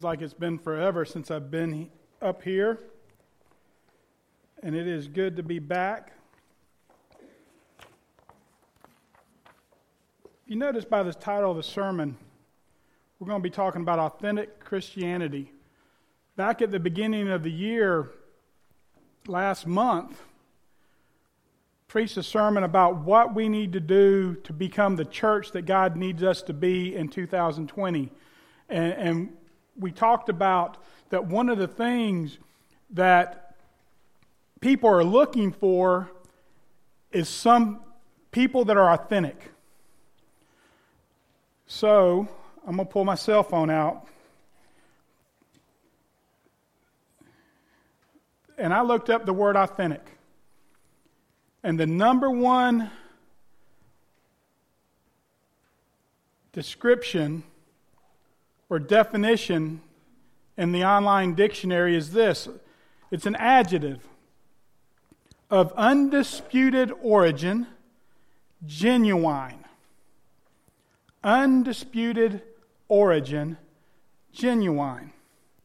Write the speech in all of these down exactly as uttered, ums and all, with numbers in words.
Like it's been forever since I've been up here, and it is good to be back. You notice by the title of the sermon, we're going to be talking about authentic Christianity. Back at the beginning of the year, last month, preached a sermon about what we need to do to become the church that God needs us to be in two thousand twenty, and, and we talked about that one of the things that people are looking for is some people that are authentic. So, I'm going to pull my cell phone out. And I looked up the word authentic. And the number one description or definition in the online dictionary is this. It's an adjective of undisputed origin, genuine. Undisputed origin, genuine.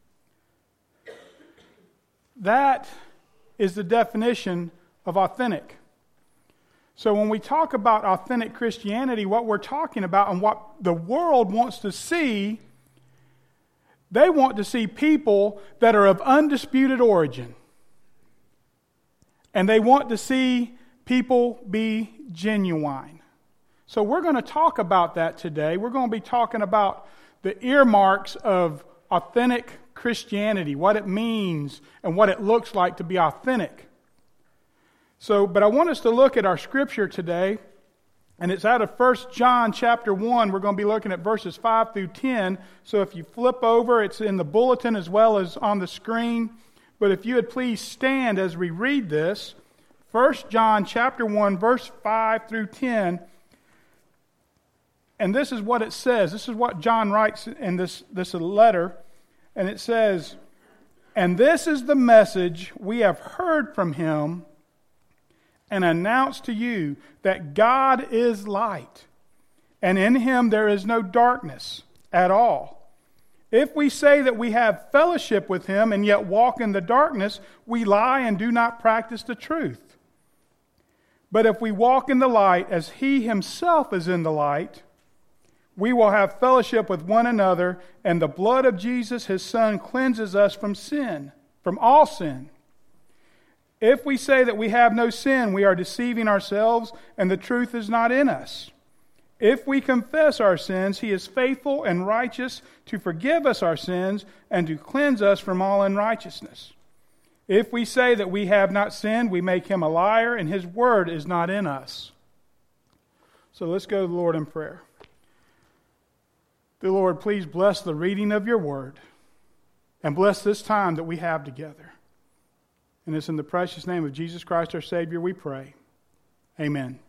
That is the definition of authentic. So when we talk about authentic Christianity, what we're talking about and what the world wants to see, they want to see people that are of undisputed origin. And they want to see people be genuine. So we're going to talk about that today. We're going to be talking about the earmarks of authentic Christianity, what it means and what it looks like to be authentic. So, but I want us to look at our scripture today. And it's out of First John chapter one. We're going to be looking at verses five through ten. So if you flip over, it's in the bulletin as well as on the screen. But if you would please stand as we read this. First John chapter one, verse five through ten. And this is what it says. This is what John writes in this, this letter. And it says, "And this is the message we have heard from him and announce to you, that God is light, and in him there is no darkness at all. If we say that we have fellowship with him and yet walk in the darkness, we lie and do not practice the truth. But if we walk in the light as he himself is in the light, we will have fellowship with one another, and the blood of Jesus, his Son, cleanses us from sin, from all sin. If we say that we have no sin, we are deceiving ourselves, and the truth is not in us. If we confess our sins, he is faithful and righteous to forgive us our sins and to cleanse us from all unrighteousness. If we say that we have not sinned, we make him a liar, and his word is not in us." So let's go to the Lord in prayer. Dear Lord, please bless the reading of your word, and bless this time that we have together. And it's in the precious name of Jesus Christ, our Savior, we pray. Amen.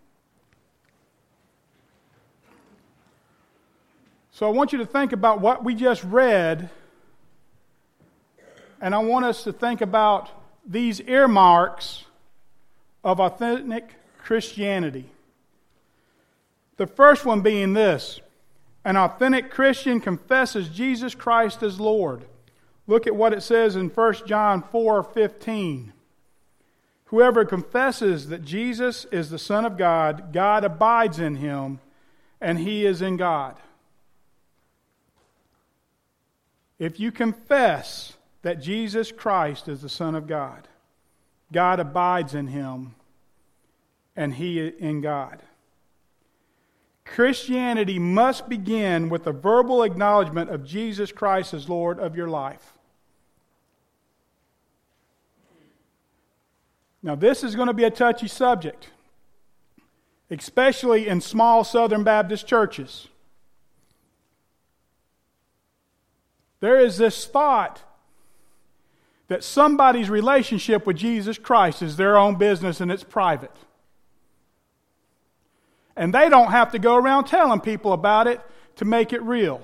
So I want you to think about what we just read, and I want us to think about these earmarks of authentic Christianity. The first one being this: an authentic Christian confesses Jesus Christ as Lord. Look at what it says in First John four fifteen. "Whoever confesses that Jesus is the Son of God, God abides in him, and he is in God." If you confess that Jesus Christ is the Son of God, God abides in him, and he in God. Christianity must begin with a verbal acknowledgement of Jesus Christ as Lord of your life. Now, this is going to be a touchy subject, especially in small Southern Baptist churches. There is this thought that somebody's relationship with Jesus Christ is their own business and it's private. And they don't have to go around telling people about it to make it real.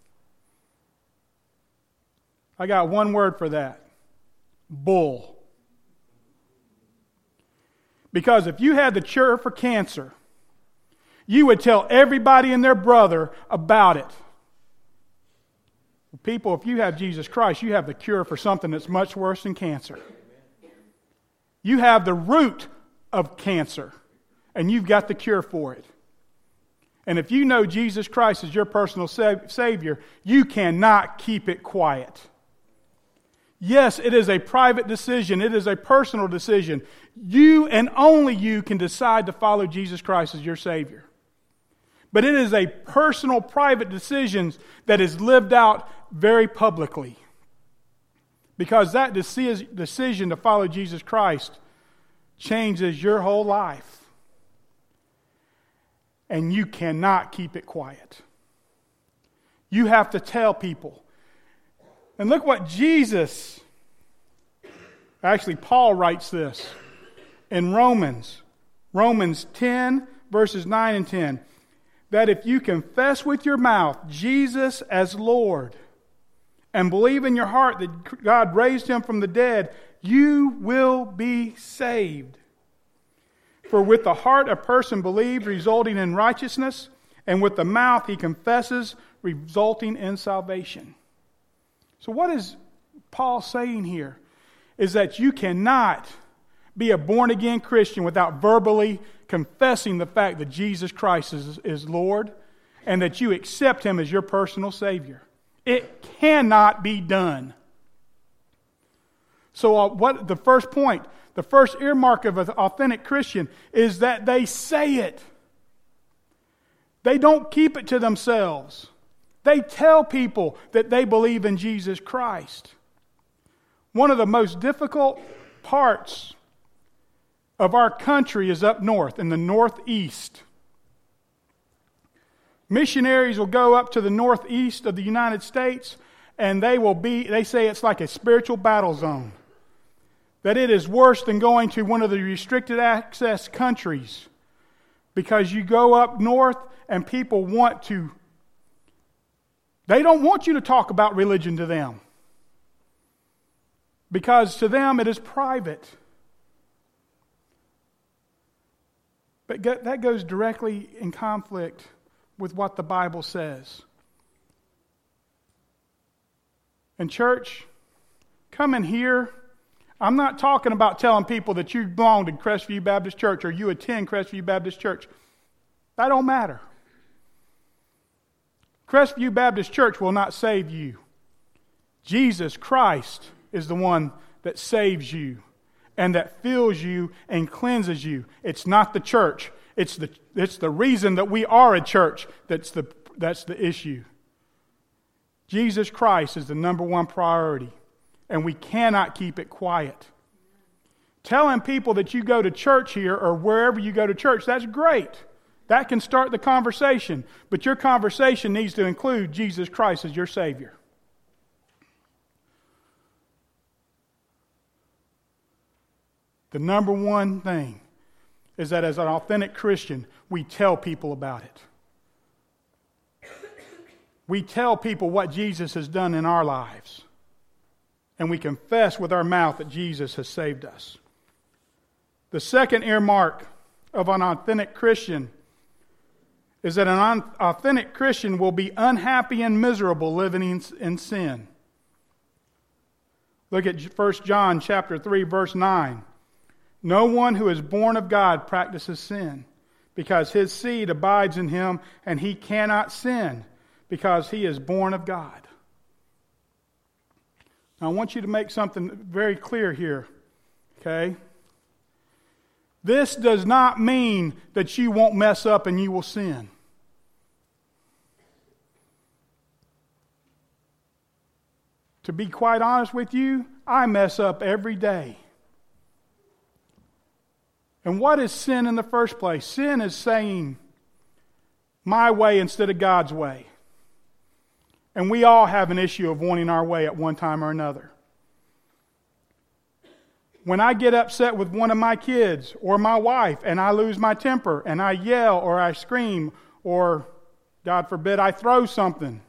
I got one word for that: bull. Because if you had the cure for cancer, you would tell everybody and their brother about it. People, if you have Jesus Christ, you have the cure for something that's much worse than cancer. You have the root of cancer, and you've got the cure for it. And if you know Jesus Christ as your personal Savior, you cannot keep it quiet. Yes, it is a private decision. It is a personal decision. You and only you can decide to follow Jesus Christ as your Savior. But it is a personal, private decision that is lived out very publicly. Because that decision to follow Jesus Christ changes your whole life. And you cannot keep it quiet. You have to tell people. And look what Jesus, actually Paul writes this in Romans. Romans ten, verses nine and ten. That if you confess with your mouth Jesus as Lord and believe in your heart that God raised him from the dead, you will be saved. For with the heart a person believes, resulting in righteousness, and with the mouth he confesses, resulting in salvation. So what is Paul saying here? Is that you cannot be a born-again Christian without verbally confessing the fact that Jesus Christ is, is Lord and that you accept him as your personal Savior. It cannot be done. So uh, what the first point, the first earmark of an authentic Christian is that they say it. They don't keep it to themselves. They tell people that they believe in Jesus Christ. One of the most difficult parts of our country is up north, in the northeast. Missionaries will go up to the northeast of the United States, and they will be, they say it's like a spiritual battle zone. That it is worse than going to one of the restricted access countries. Because you go up north and people want to, they don't want you to talk about religion to them. Because to them it is private. But that goes directly in conflict with what the Bible says. And church, come in here. I'm not talking about telling people that you belong to Crestview Baptist Church or you attend Crestview Baptist Church. That don't matter. Crestview Baptist Church will not save you. Jesus Christ is the one that saves you and that fills you and cleanses you. It's not the church. It's the, it's the reason that we are a church that's the, that's the issue. Jesus Christ is the number one priority, and we cannot keep it quiet. Telling people that you go to church here or wherever you go to church, that's great. That can start the conversation, but your conversation needs to include Jesus Christ as your Savior. The number one thing is that as an authentic Christian, we tell people about it. We tell people what Jesus has done in our lives. And we confess with our mouth that Jesus has saved us. The second earmark of an authentic Christian is that an authentic Christian will be unhappy and miserable living in sin. Look at First John chapter three, verse nine. No one who is born of God practices sin, because his seed abides in him, and he cannot sin, because he is born of God. Now, I want you to make something very clear here, okay? This does not mean that you won't mess up and you will sin. To be quite honest with you, I mess up every day. And what is sin in the first place? Sin is saying my way instead of God's way. And we all have an issue of wanting our way at one time or another. When I get upset with one of my kids or my wife and I lose my temper and I yell or I scream or, God forbid, I throw something,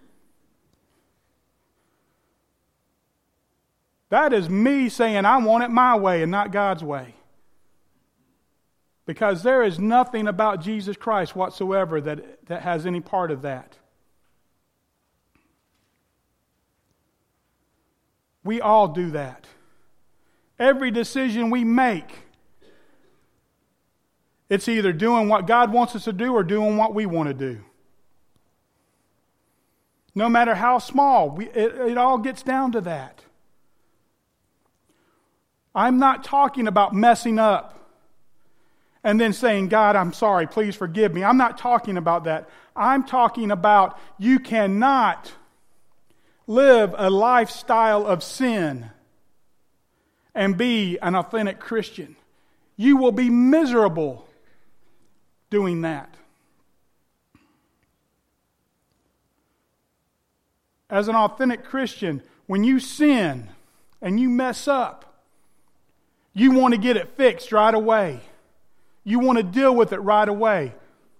that is me saying I want it my way and not God's way. Because there is nothing about Jesus Christ whatsoever that, that has any part of that. We all do that. Every decision we make, it's either doing what God wants us to do or doing what we want to do. No matter how small, we, it, it all gets down to that. I'm not talking about messing up and then saying, God, I'm sorry, please forgive me. I'm not talking about that. I'm talking about you cannot live a lifestyle of sin and be an authentic Christian. You will be miserable doing that. As an authentic Christian, when you sin and you mess up, you want to get it fixed right away. You want to deal with it right away.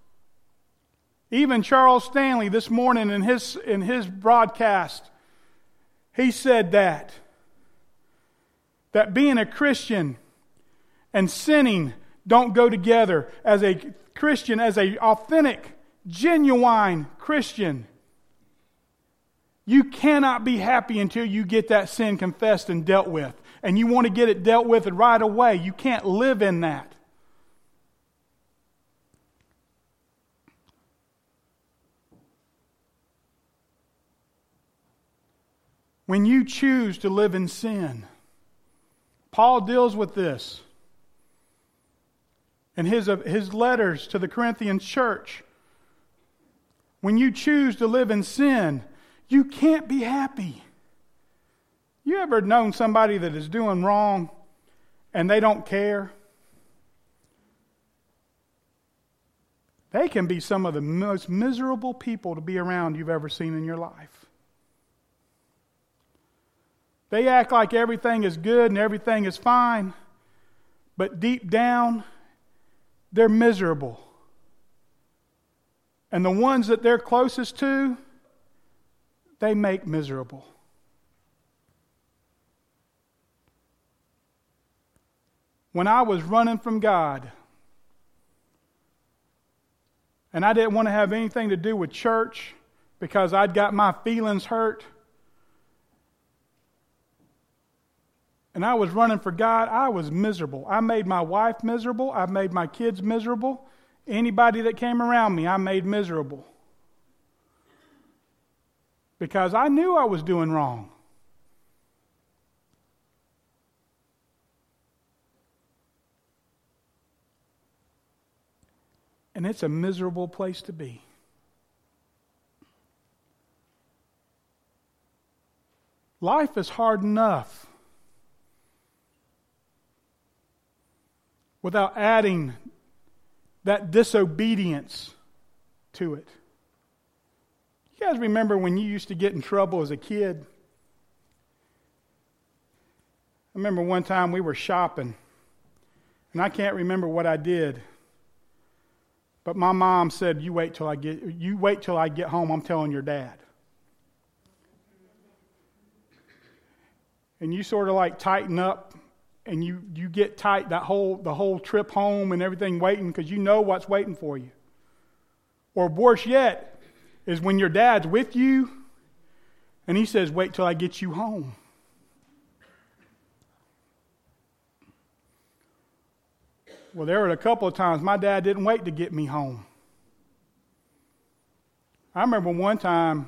Even Charles Stanley this morning in his, in his broadcast, he said that. That being a Christian and sinning don't go together. As a Christian, as an authentic, genuine Christian, you cannot be happy until you get that sin confessed and dealt with. And you want to get it dealt with right away. You can't live in that. When you choose to live in sin, Paul deals with this in his, his letters to the Corinthian church. When you choose to live in sin, you can't be happy. You ever known somebody that is doing wrong and they don't care? They can be some of the most miserable people to be around you've ever seen in your life. They act like everything is good and everything is fine, but deep down, they're miserable. And the ones that they're closest to, they make miserable. When I was running from God, and I didn't want to have anything to do with church because I'd got my feelings hurt, and I was running for God, I was miserable. I made my wife miserable. I made my kids miserable. Anybody that came around me, I made miserable. Because I knew I was doing wrong. And it's a miserable place to be. Life is hard enough without adding that disobedience to it. You guys remember when you used to get in trouble as a kid? I remember one time we were shopping, and I can't remember what I did. But my mom said, "You wait till I get you wait till I get home, I'm telling your dad." And you sort of like tighten up, and you, you get tight that whole the whole trip home and everything waiting because you know what's waiting for you. Or worse yet is when your dad's with you and he says, "Wait till I get you home." Well, there were a couple of times my dad didn't wait to get me home. I remember one time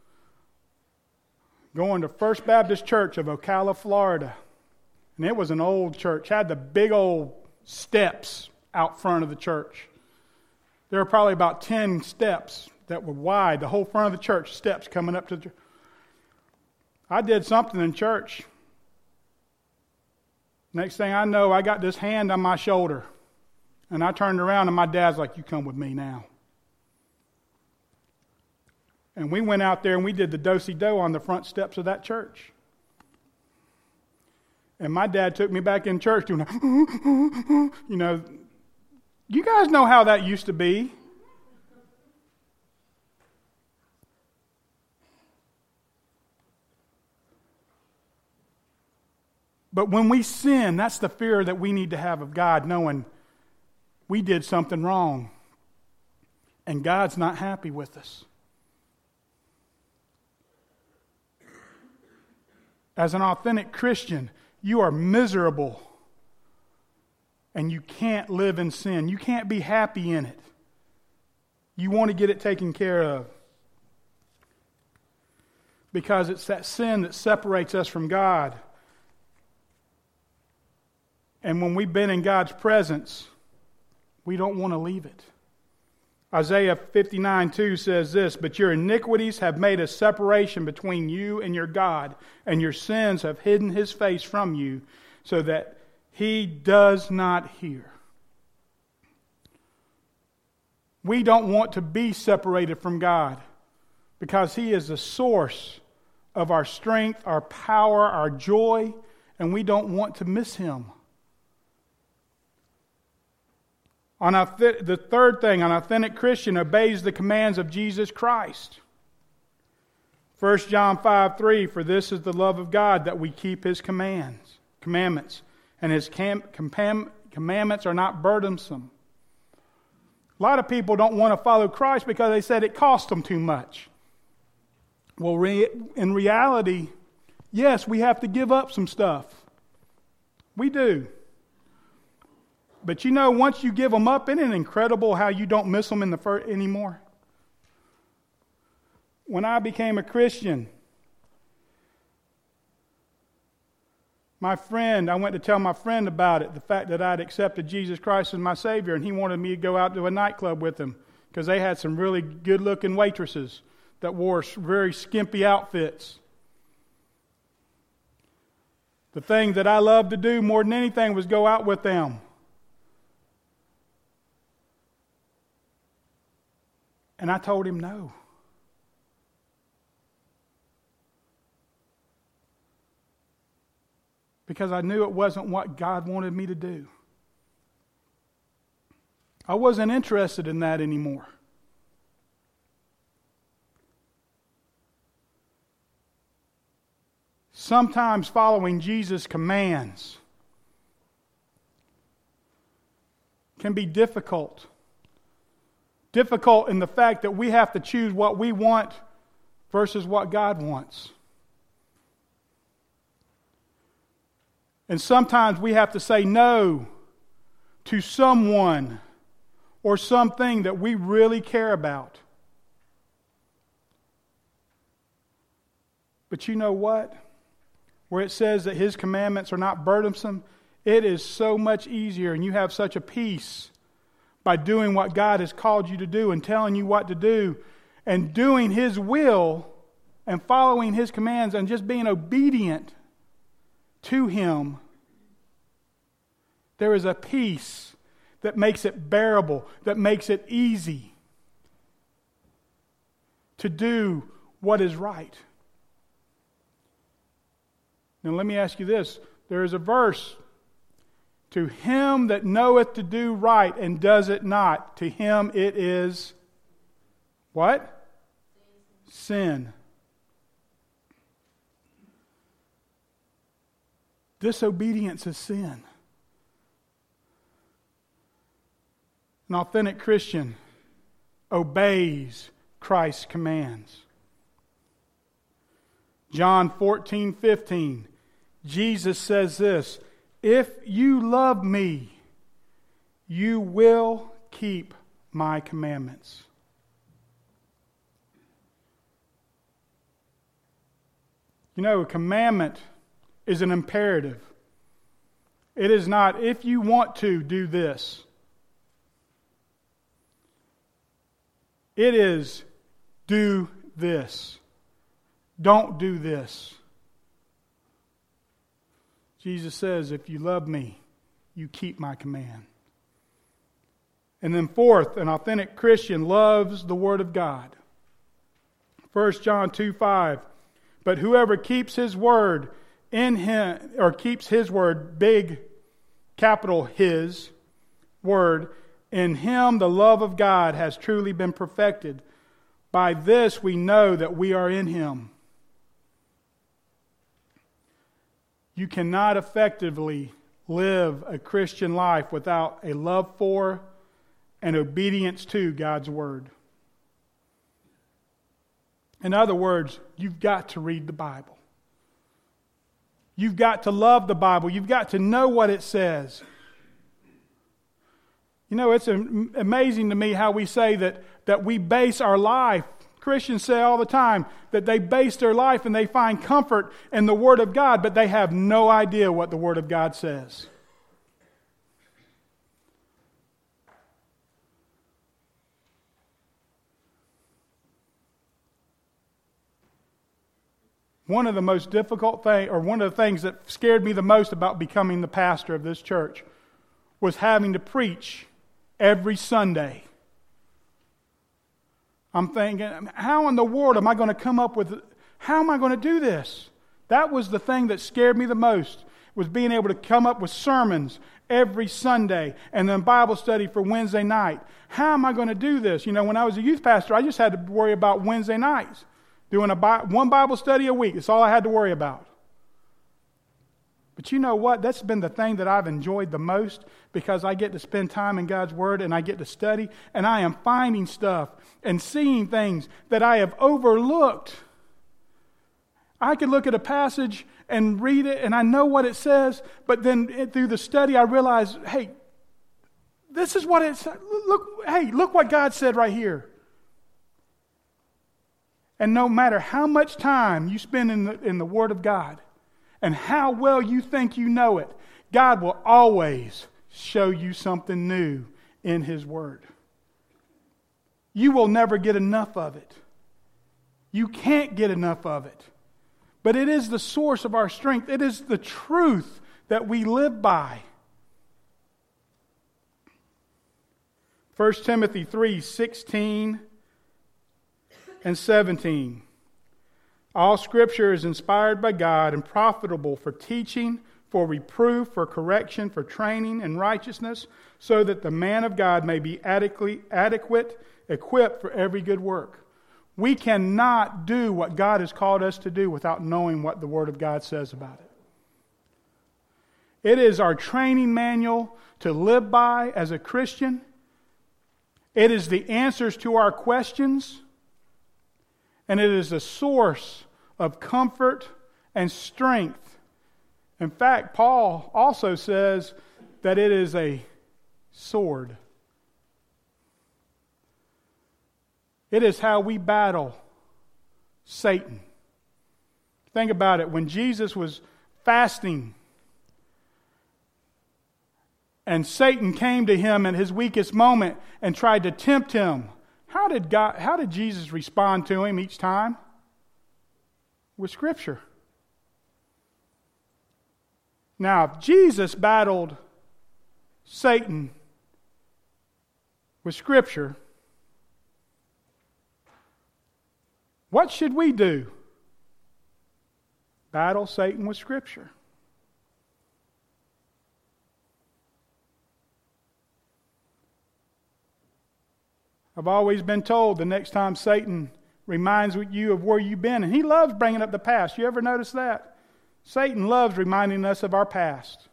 going to First Baptist Church of Ocala, Florida. And it was an old church. Had the big old steps out front of the church. There were probably about ten steps that were wide. The whole front of the church, steps coming up to the church. I did something in church. Next thing I know, I got this hand on my shoulder. And I turned around and my dad's like, "You come with me now." And we went out there and we did the do-si-do on the front steps of that church. And my dad took me back in church doing, a, you know, you guys know how that used to be. But when we sin, that's the fear that we need to have of God, knowing we did something wrong. And God's not happy with us. As an authentic Christian, you are miserable and you can't live in sin. You can't be happy in it. You want to get it taken care of. Because it's that sin that separates us from God. And when we've been in God's presence, we don't want to leave it. Isaiah fifty-nine two says this, "But your iniquities have made a separation between you and your God, and your sins have hidden His face from you, so that He does not hear." We don't want to be separated from God because He is the source of our strength, our power, our joy, and we don't want to miss Him. On the third thing, an authentic Christian obeys the commands of Jesus Christ. First John five three, "For this is the love of God, that we keep His commands, commandments, and His cam- compam- commandments are not burdensome." A lot of people don't want to follow Christ because they said it cost them too much. Well, re- in reality, yes, we have to give up some stuff. We do. But you know, once you give them up, isn't it incredible how you don't miss them in the fir- anymore? When I became a Christian, my friend, I went to tell my friend about it, the fact that I'd accepted Jesus Christ as my Savior, and he wanted me to go out to a nightclub with him because they had some really good-looking waitresses that wore very skimpy outfits. The thing that I loved to do more than anything was go out with them. And I told him no. Because I knew it wasn't what God wanted me to do. I wasn't interested in that anymore. Sometimes following Jesus' commands can be difficult. Difficult in the fact that we have to choose what we want versus what God wants. And sometimes we have to say no to someone or something that we really care about. But you know what? Where it says that His commandments are not burdensome, it is so much easier and you have such a peace by doing what God has called you to do and telling you what to do and doing His will and following His commands and just being obedient to Him. There is a peace that makes it bearable, that makes it easy to do what is right. Now let me ask you this. There is a verse, "To him that knoweth to do right and does it not, to him it is," what? Sin. Disobedience is sin. An authentic Christian obeys Christ's commands. John fourteen fifteen, Jesus says this, "If you love me, you will keep my commandments." You know, a commandment is an imperative. It is not, if you want to do this. It is, do this. Don't do this. Jesus says, if you love me, you keep my command. And then fourth, an authentic Christian loves the Word of God. First John two five, "But whoever keeps His word in him," or keeps His word, big, capital His word, "in him the love of God has truly been perfected. By this we know that we are in Him." You cannot effectively live a Christian life without a love for and obedience to God's Word. In other words, you've got to read the Bible. You've got to love the Bible. You've got to know what it says. You know, it's amazing to me how we say that, that we base our life. Christians say all the time that they base their life and they find comfort in the Word of God, but they have no idea what the Word of God says. One of the most difficult things, or one of the things that scared me the most about becoming the pastor of this church was having to preach every Sunday. I'm thinking, how in the world am I going to come up with, how am I going to do this? That was the thing that scared me the most, was being able to come up with sermons every Sunday and then Bible study for Wednesday night. How am I going to do this? You know, when I was a youth pastor, I just had to worry about Wednesday nights. Doing a one Bible study a week. That's all I had to worry about. But you know what? That's been the thing that I've enjoyed the most, because I get to spend time in God's Word and I get to study, and I am finding stuff and seeing things that I have overlooked. I could look at a passage and read it and I know what it says, but then through the study I realize, hey, this is what it's, look, hey, look what God said right here. And no matter how much time you spend in the, in the Word of God and how well you think you know it, God will always show you something new in His Word. You will never get enough of it. You can't get enough of it. But it is the source of our strength. It is the truth that we live by. First Timothy three sixteen and seventeen. All Scripture is inspired by God and profitable for teaching, for reproof, for correction, for training in righteousness, so that the man of God may be adequately, adequate, equipped for every good work. We cannot do what God has called us to do without knowing what the Word of God says about it. It is our training manual to live by as a Christian. It is the answers to our questions. And it is a source of comfort and strength. In fact, Paul also says that it is a sword. It is how we battle Satan. Think about it. When Jesus was fasting and Satan came to him in his weakest moment and tried to tempt him, How did God, how did Jesus respond to him each time? With Scripture. Now, if Jesus battled Satan with Scripture, what should we do? Battle Satan with Scripture. I've always been told the next time Satan reminds you of where you've been, and he loves bringing up the past. You ever notice that? Satan loves reminding us of our past.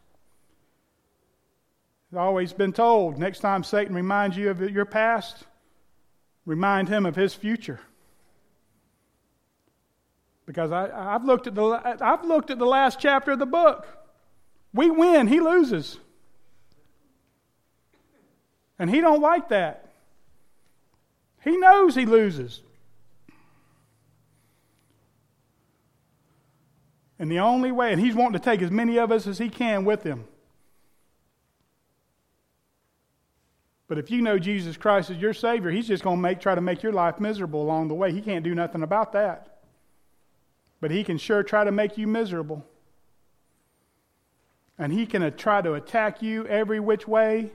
I've always been told next time Satan reminds you of your past, remind him of his future. Because I, I've looked at the I've looked at the last chapter of the book. We win, he loses, and he don't like that. He knows he loses. And the only way, and he's wanting to take as many of us as he can with him. But if you know Jesus Christ as your Savior, he's just going to make try to make your life miserable along the way. He can't do nothing about that. But he can sure try to make you miserable. And he can try to attack you every which way.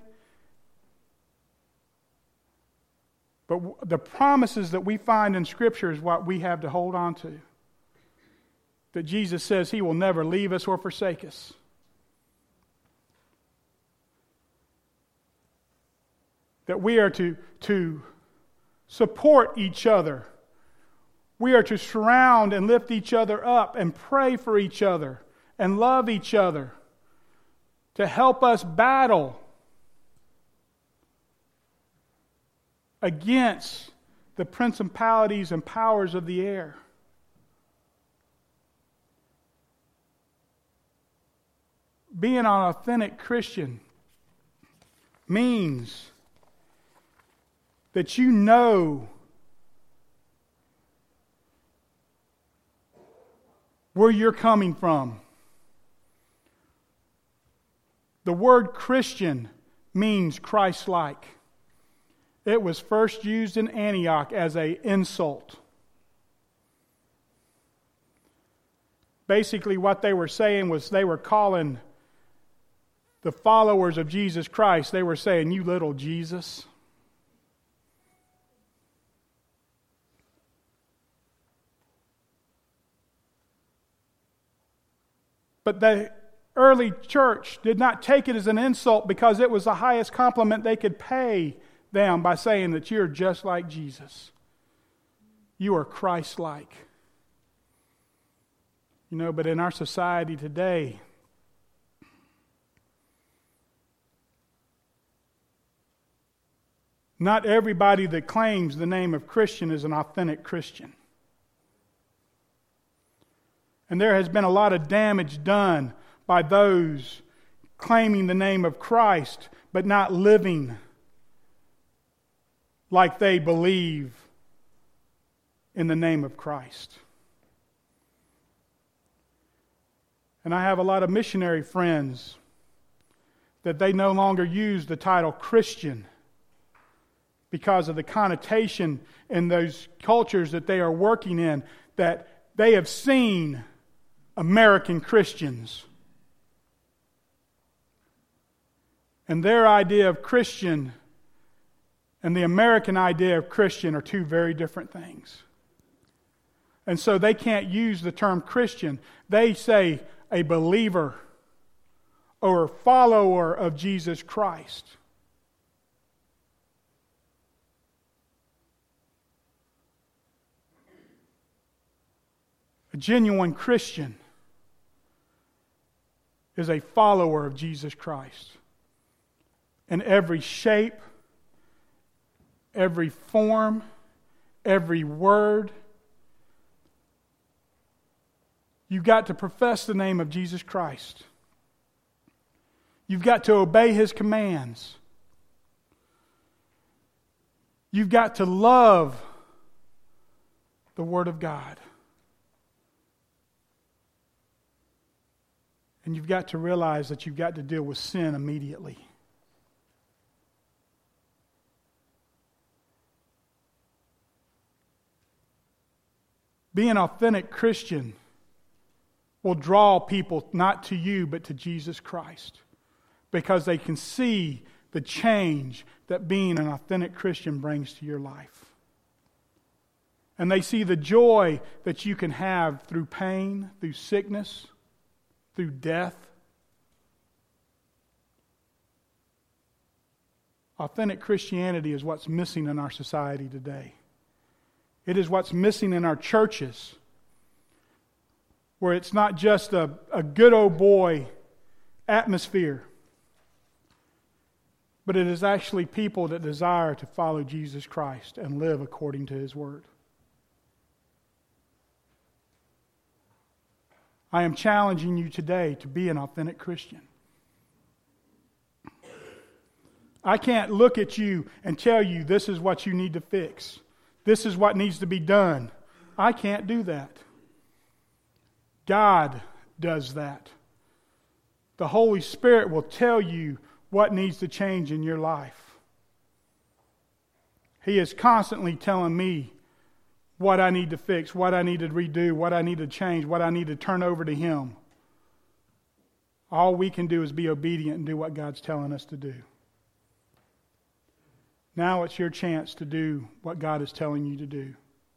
But the promises that we find in Scripture is what we have to hold on to. That Jesus says He will never leave us or forsake us. That we are to, to support each other. We are to surround and lift each other up and pray for each other and love each other. To help us battle against the principalities and powers of the air. being an authentic Christian means that you know where you're coming from. The word Christian means Christ-like. It was first used in Antioch as an insult. Basically, what they were saying was they were calling the followers of Jesus Christ, they were saying, "You little Jesus." But the early church did not take it as an insult because it was the highest compliment they could pay them by saying that you're just like Jesus. You are Christ-like. You know, but in our society today, not everybody that claims the name of Christian is an authentic Christian. And there has been a lot of damage done by those claiming the name of Christ, but not living like they believe in the name of Christ. And I have a lot of missionary friends that they no longer use the title Christian because of the connotation in those cultures that they are working in, that they have seen American Christians. And their idea of Christian and the American idea of Christian are two very different things. And so they can't use the term Christian. They say a believer or a follower of Jesus Christ. A genuine Christian is a follower of Jesus Christ. In every shape, every form, every word. You've got to profess the name of Jesus Christ. You've got to obey His commands. You've got to love the Word of God. And you've got to realize that you've got to deal with sin immediately. Being an authentic Christian will draw people not to you but to Jesus Christ, because they can see the change that being an authentic Christian brings to your life. And they see the joy that you can have through pain, through sickness, through death. Authentic Christianity is what's missing in our society today. It is what's missing in our churches, where it's not just a, a good old boy atmosphere, but it is actually people that desire to follow Jesus Christ and live according to His Word. I am challenging you today to be an authentic Christian. I can't look at you and tell you this is what you need to fix. This is what needs to be done. I can't do that. God does that. The Holy Spirit will tell you what needs to change in your life. He is constantly telling me what I need to fix, what I need to redo, what I need to change, what I need to turn over to Him. All we can do is be obedient and do what God's telling us to do. Now it's your chance to do what God is telling you to do.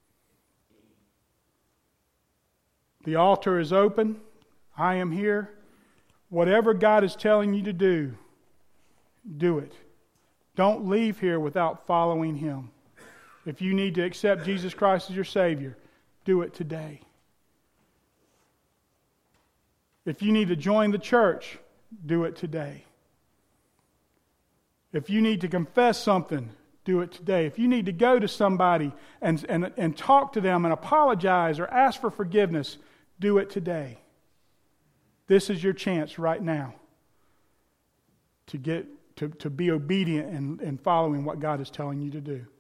The altar is open. I am here. Whatever God is telling you to do, do it. Don't leave here without following Him. If you need to accept Jesus Christ as your Savior, do it today. If you need to join the church, do it today. If you need to confess something, do it today. If you need to go to somebody and, and, and talk to them and apologize or ask for forgiveness, do it today. This is your chance right now. to get to, to be obedient and, and following what God is telling you to do.